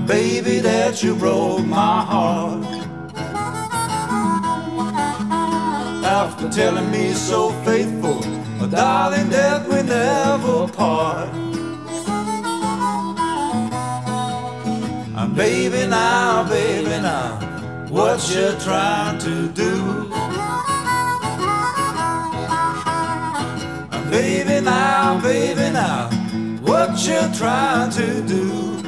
baby, that you broke my heart. After telling me so faithful, darling, that we never part. Baby, now, what you trying to do? Baby, now, what you trying to do?